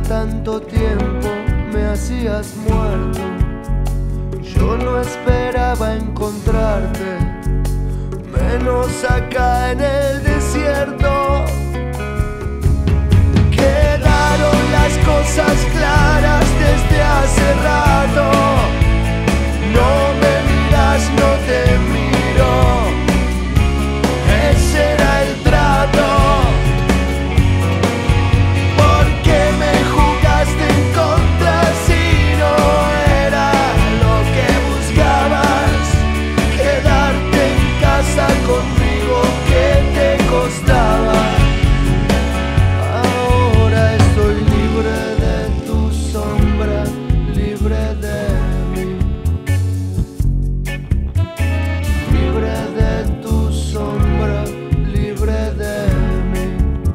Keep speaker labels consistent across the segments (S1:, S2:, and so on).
S1: tanto tiempo me hacías muerto. Yo no esperaba encontrarte, menos acá en el desierto. Quedaron las cosas claras desde hace rato. No me miras, no te miro. Ese era el trato. ¿Por qué me jugaste en contra si no era lo que buscabas? Quedarte en casa conmigo, ¿qué te costaba? Ahora estoy libre de tu sombra, libre de mí. Libre de tu sombra, libre de mí.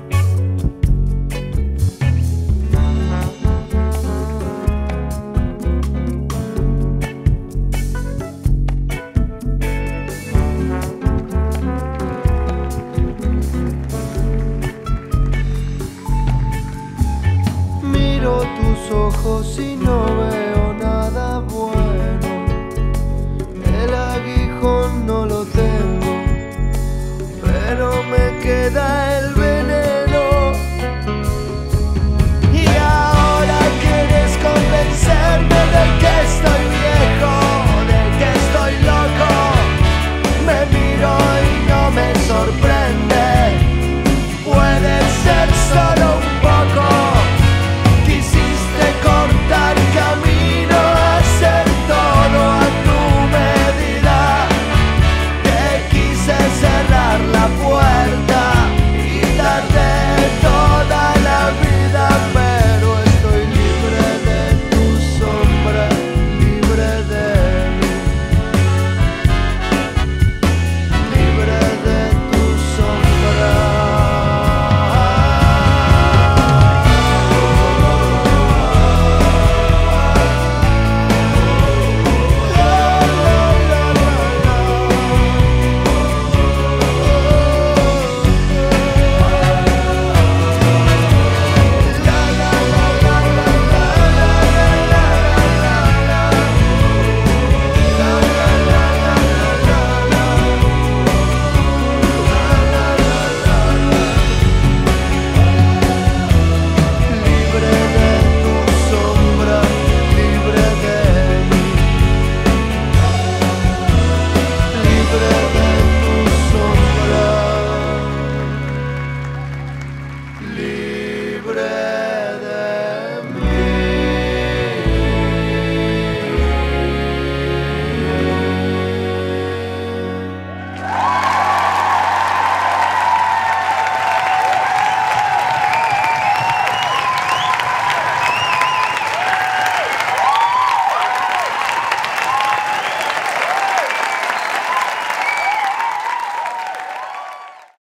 S1: Miro tus ojos y no veo nada bueno. El aguijón no lo tengo, pero me queda